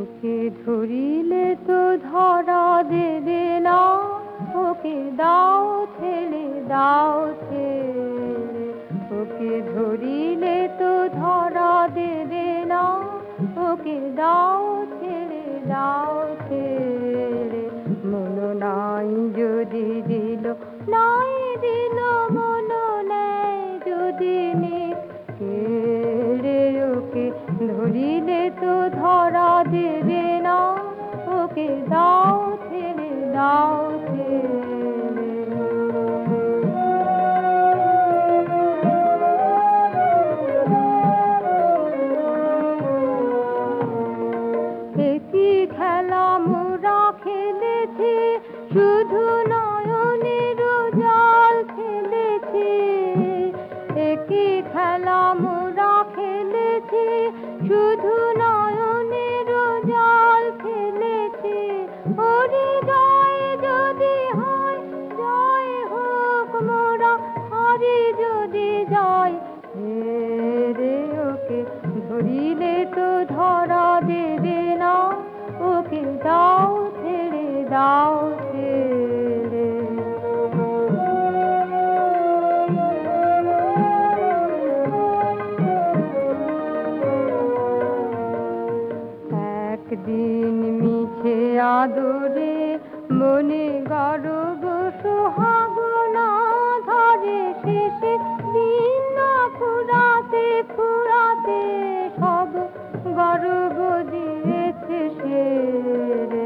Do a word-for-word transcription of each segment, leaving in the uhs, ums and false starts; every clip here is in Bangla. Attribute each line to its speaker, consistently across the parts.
Speaker 1: ওকে ধরিলে তো ধরা দেবে না, ওকে দাও ছেড়ে দাও ছেড়ে। ওকে ধরিলে তো ধরা দেবে না, ওকে দাও ছেড়ে দাও ছেড়ে। মন নাই যদি দিল, নাই দিল মন নেয় যদি কেড়ে। ওকে ধরিলে তো ধরা দেবে না, ওকে দাও ছেড়ে দাও ছেড়ে। একই খেলা মোরা খেলেছি, শুধু নয়নের জাল খেলেছি। একই খেলা মোরা খেলেছি, শুধু নয়নের জাল খেলেছি। ওরে জয় যদি হয়, জয় হোক মোরা হারি যদি যায়। রে ওকে ধরিলে তো ধরা দেবে না, ওকে দাও ছেড়ে দাও ছেড়ে। একদিন মিছে আদরে মনে গর্ব সোহাগ না ধরে, শেষে দিন না ফুরাতে ফুরাতে সব গর্ব দিয়েছে সে রে।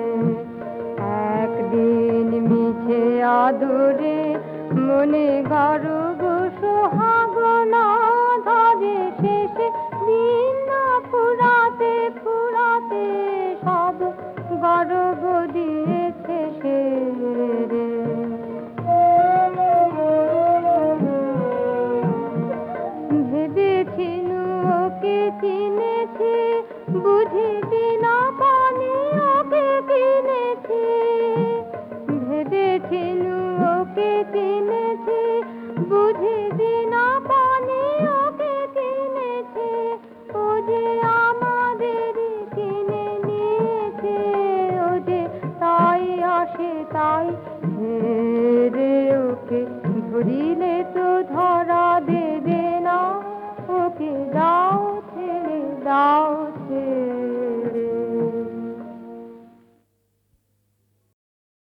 Speaker 1: একদিন মিছে আদরে মনে গর্ব সোহাগ না ধরে, শেষে দিন না ফুরাতে ফুরাতে সব গর্ব দিয়েছে সে রে। ভেবেছিনু ওকে চিনেছি, বুঝি বিনা পানি ওকে কিনেছি। ভেবেছিনু ওকে চিনেছি, বুঝি বিনা পানি ওকে কিনেছি। ও যে আমাদেরই কিনে নিয়েছে, ও যে তাই আসে তাই ছেড়ে। ওকে ধরিলে তো ধরা দেবে না, ওকে দাও ছেড়ে দাও ছেড়ে।